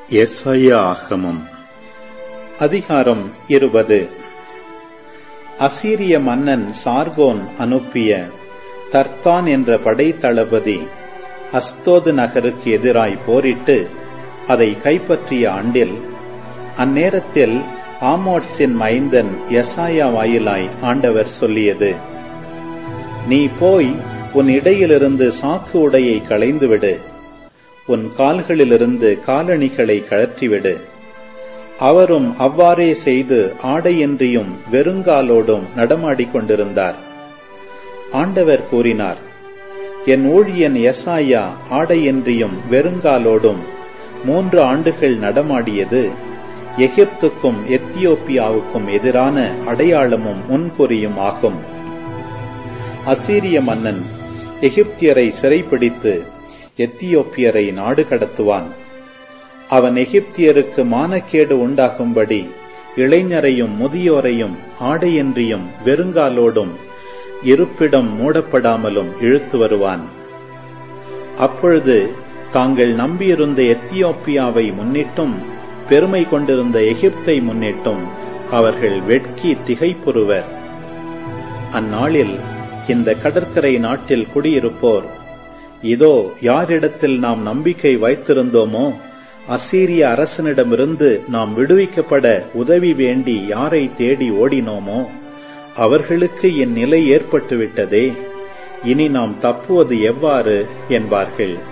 எசாயா ஆகமம் அதிகாரம் 20. அசீரிய மன்னன் சார்கோன் அனுப்பிய தர்தான் என்ற படைத்தளபதி அஸ்தோது நகருக்கு எதிராய் போரிட்டு அதை கைப்பற்றிய ஆண்டில், அந்நேரத்தில் ஆமோத்சின் மைந்தன் எசாயா வாயிலாய் ஆண்டவர் சொல்லியது: நீ போய் உன் இடையிலிருந்து சாக்கு உடையை களைந்துவிடு, உன் கால்களிலிருந்து காலணிகளை கழற்றிவிடு. அவரும் அவ்வாறே செய்து ஆடையின்றியும் வெறுங்காலோடும் நடமாடிக்கொண்டிருந்தார். ஆண்டவர் கூறினார்: என் ஊழியன் எசாயா ஆடையின்றியும் வெறுங்காலோடும் 3 ஆண்டுகள் நடமாடியது எகிப்துக்கும் எத்தியோப்பியாவுக்கும் எதிரான அடையாளமும் முன்குறியும் ஆகும். அசீரிய மன்னன் எகிப்தியரை சிறைப்பிடித்து எத்தியோப்பியரை நாடு கடத்துவான். அவன் எகிப்தியருக்கு மானக்கேடு உண்டாகும்படி இளைஞரையும் முதியோரையும் ஆடையின்றியும் வெறுங்காலோடும் இருப்பிடம் மூடப்படாமலும் இழுத்து வருவான். அப்பொழுது தாங்கள் நம்பியிருந்த எத்தியோப்பியாவை முன்னிட்டும் பெருமை கொண்டிருந்த எகிப்தை முன்னிட்டும் அவர்கள் வெட்கி திகைப்புறுவர். அந்நாளில் இந்த கடற்கரை நாட்டில் குடியிருப்போர், இதோ யாரிடத்தில் நாம் நம்பிக்கை வைத்திருந்தோமோ, அசீரிய அரசனிடமிருந்து நாம் விடுவிக்கப்பட உதவி வேண்டி யாரை தேடி ஓடினோமோ, அவர்களுக்கு இந்நிலை ஏற்பட்டுவிட்டதே, இனி நாம் தப்புவது எவ்வாறு என்பார்கள்.